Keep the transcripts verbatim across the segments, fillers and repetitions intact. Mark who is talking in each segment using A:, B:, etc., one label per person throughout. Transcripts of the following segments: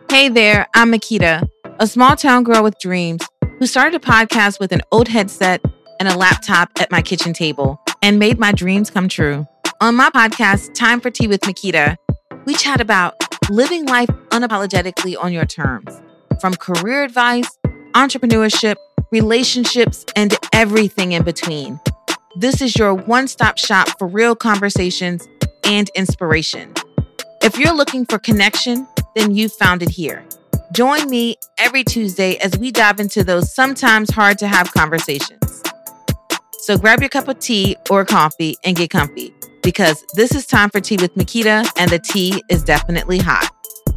A: Hey there, I'm Makita, a small town girl with dreams who started a podcast with an old headset and a laptop at my kitchen table and made my dreams come true. On my podcast, Time for Tea with Makita, we chat about living life unapologetically on your terms, from career advice, entrepreneurship, relationships, and everything in between. This is your one-stop shop for real conversations and inspiration. If you're looking for connection, then you've found it here. Join me every Tuesday as we dive into those sometimes hard to have conversations. So grab your cup of tea or coffee and get comfy, because this is Time for Tea with Makita, and the tea is definitely hot.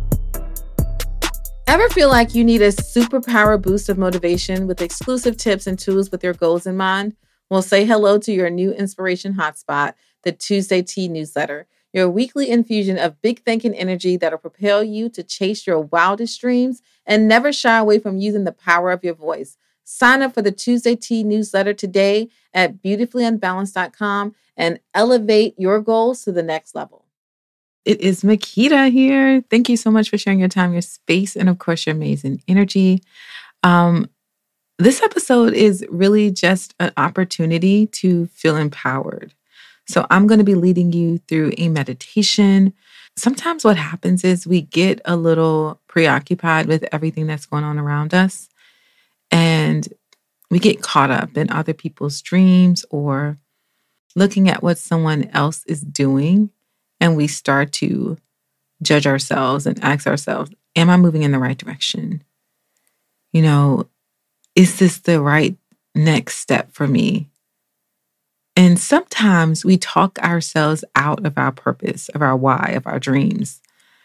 A: Ever feel like you need a superpower boost of motivation with exclusive tips and tools with your goals in mind? Well, say hello to your new inspiration hotspot, the Tuesday Tea newsletter. Your weekly infusion of big thinking energy that'll propel you to chase your wildest dreams and never shy away from using the power of your voice. Sign up for the Tuesday Tea newsletter today at beautifully unbalanced dot com and elevate your goals to the next level. It is Makita here. Thank you so much for sharing your time, your space, and of course, your amazing energy. Um, this episode is really just an opportunity to feel empowered. So I'm going to be leading you through a meditation. Sometimes what happens is we get a little preoccupied with everything that's going on around us, and we get caught up in other people's dreams or looking at what someone else is doing, and we start to judge ourselves and ask ourselves, am I moving in the right direction? You know, is this the right next step for me? And sometimes we talk ourselves out of our purpose, of our why, of our dreams.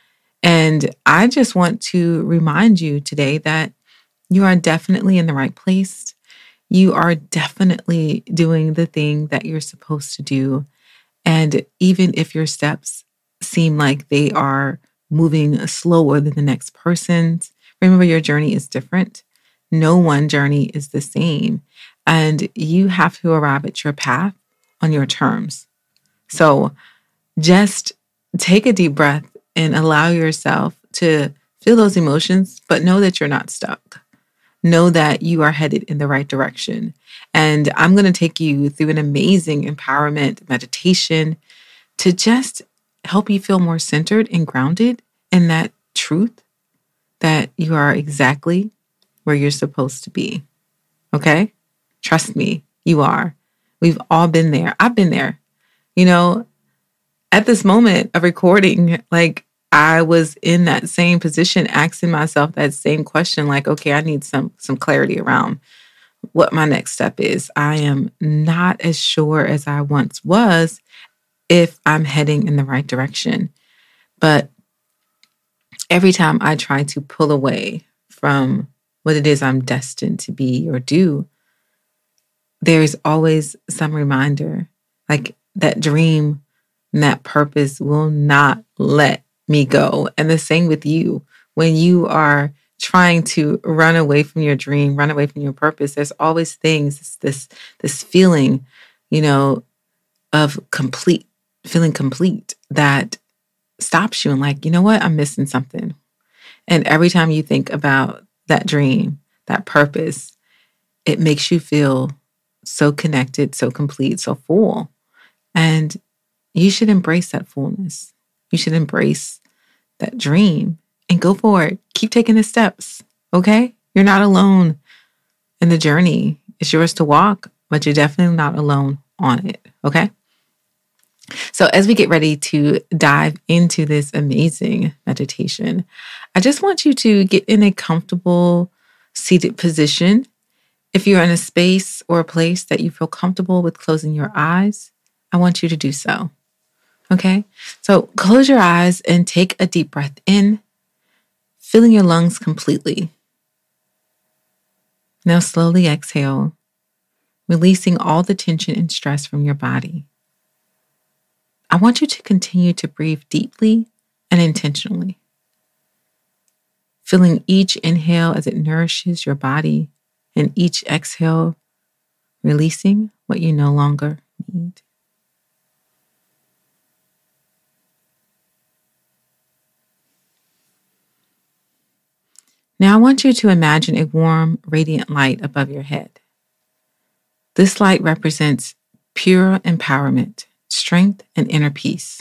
A: And I just want to remind you today that you are definitely in the right place. You are definitely doing the thing that you're supposed to do. And even if your steps seem like they are moving slower than the next person's, remember your journey is different. No one journey is the same. And you have to arrive at your path on your terms. So just take a deep breath and allow yourself to feel those emotions, but know that you're not stuck. Know that you are headed in the right direction. And I'm going to take you through an amazing empowerment meditation to just help you feel more centered and grounded in that truth that you are exactly where you're supposed to be. Okay? Trust me, you are. We've all been there. I've been there. You know, at this moment of recording, like I was in that same position, asking myself that same question, like, okay, I need some some clarity around what my next step is. I am not as sure as I once was if I'm heading in the right direction. But every time I try to pull away from what it is I'm destined to be or do, there's always some reminder, like that dream and that purpose will not let me go. And the same with you. When you are trying to run away from your dream, run away from your purpose, there's always things, this, this feeling, you know, of complete, feeling complete that stops you and like, you know what, I'm missing something. And every time you think about that dream, that purpose, it makes you feel so connected, so complete, so full. And you should embrace that fullness. You should embrace that dream and go for it. Keep taking the steps, okay? You're not alone in the journey. It's yours to walk, but you're definitely not alone on it, okay? So as we get ready to dive into this amazing meditation, I just want you to get in a comfortable seated position. If you're in a space or a place that you feel comfortable with closing your eyes, I want you to do so. Okay? So close your eyes and take a deep breath in, filling your lungs completely. Now slowly exhale, releasing all the tension and stress from your body. I want you to continue to breathe deeply and intentionally, feeling each inhale as it nourishes your body, and each exhale, releasing what you no longer need. Now I want you to imagine a warm, radiant light above your head. This light represents pure empowerment, strength, and inner peace.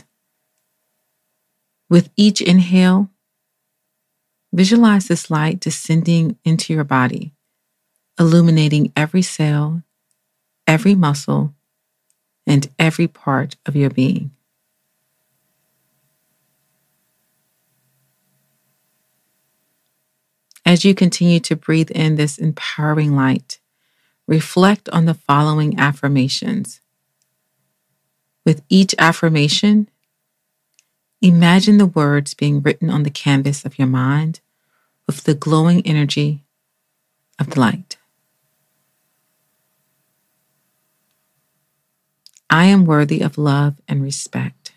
A: With each inhale, visualize this light descending into your body, illuminating every cell, every muscle, and every part of your being. As you continue to breathe in this empowering light, reflect on the following affirmations. With each affirmation, imagine the words being written on the canvas of your mind with the glowing energy of the light. I am worthy of love and respect.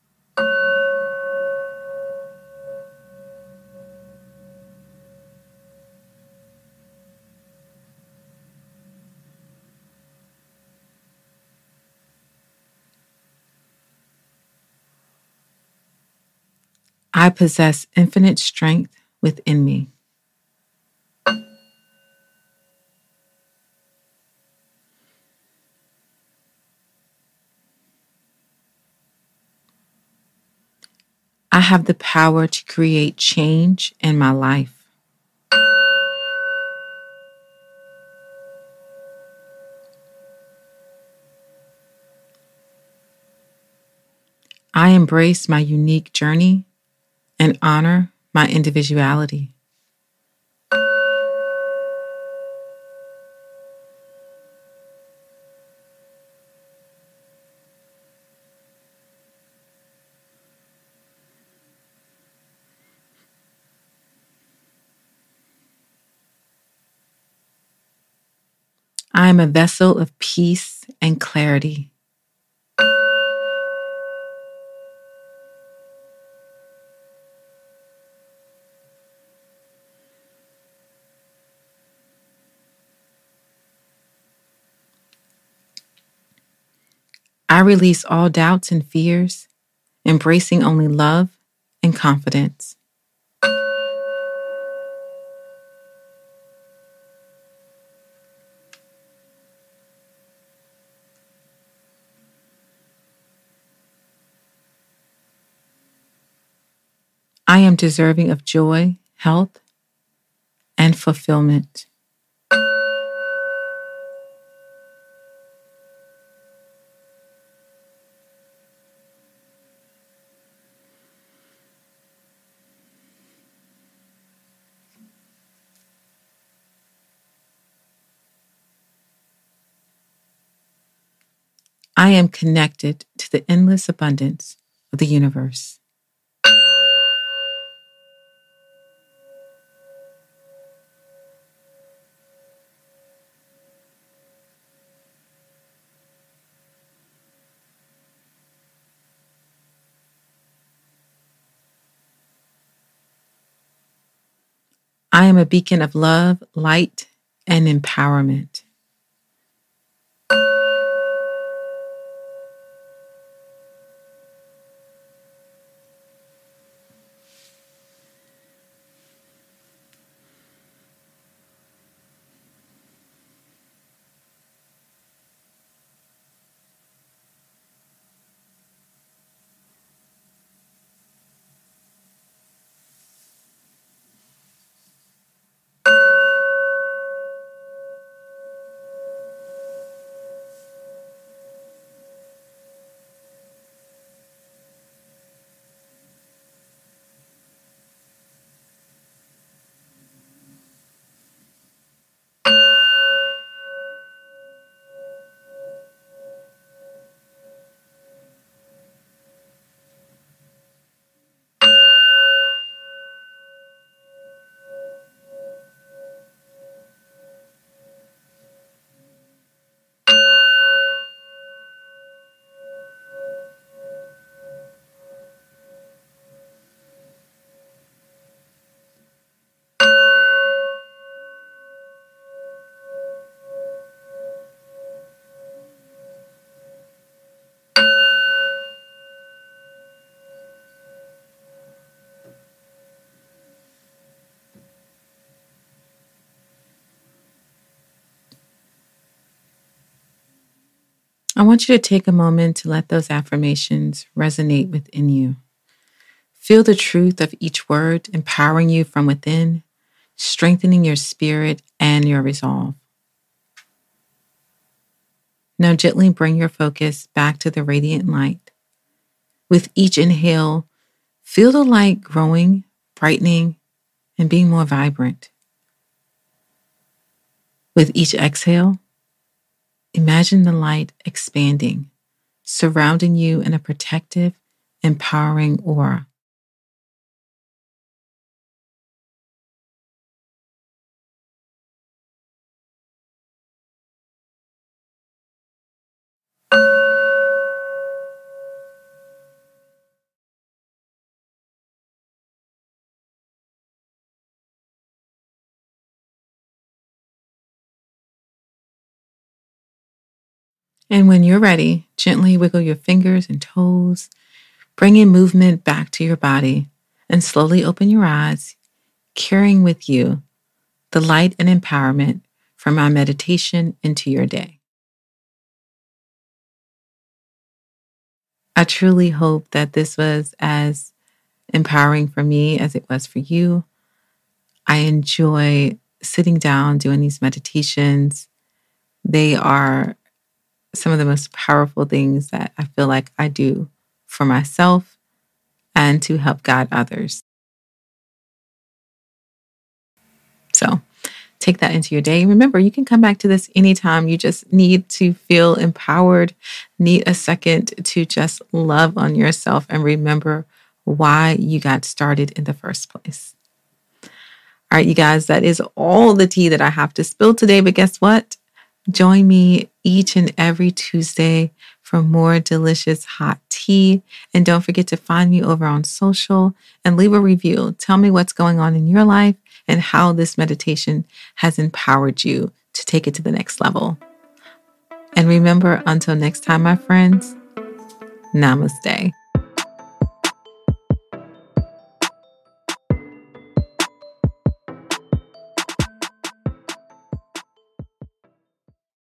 A: I possess infinite strength within me. I have the power to create change in my life. I embrace my unique journey and honor my individuality. I am a vessel of peace and clarity. I release all doubts and fears, embracing only love and confidence. I am deserving of joy, health, and fulfillment. I am connected to the endless abundance of the universe. I am a beacon of love, light, and empowerment. I want you to take a moment to let those affirmations resonate within you. Feel the truth of each word empowering you from within, strengthening your spirit and your resolve. Now gently bring your focus back to the radiant light. With each inhale, feel the light growing, brightening, and being more vibrant. With each exhale, imagine the light expanding, surrounding you in a protective, empowering aura. And when you're ready, gently wiggle your fingers and toes, bringing movement back to your body, and slowly open your eyes, carrying with you the light and empowerment from our meditation into your day. I truly hope that this was as empowering for me as it was for you. I enjoy sitting down, doing these meditations. They are some of the most powerful things that I feel like I do for myself and to help guide others. So take that into your day. Remember, you can come back to this anytime. You just need to feel empowered, need a second to just love on yourself and remember why you got started in the first place. All right, you guys, that is all the tea that I have to spill today. But guess what? Join me each and every Tuesday for more delicious hot tea. And don't forget to find me over on social and leave a review. Tell me what's going on in your life and how this meditation has empowered you to take it to the next level. And remember, until next time, my friends, namaste.